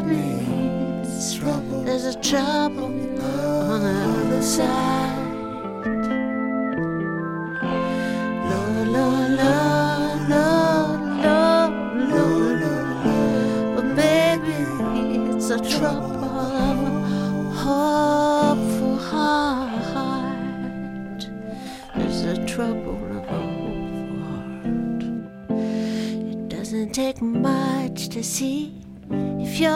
baby, there's a trouble on the other side. Lord, Lord, Lord, Lord, Lord, Lord, Lord. But baby, it's a trouble of a hopeful heart. It's a trouble of a hopeful heart. It doesn't take much to see if you're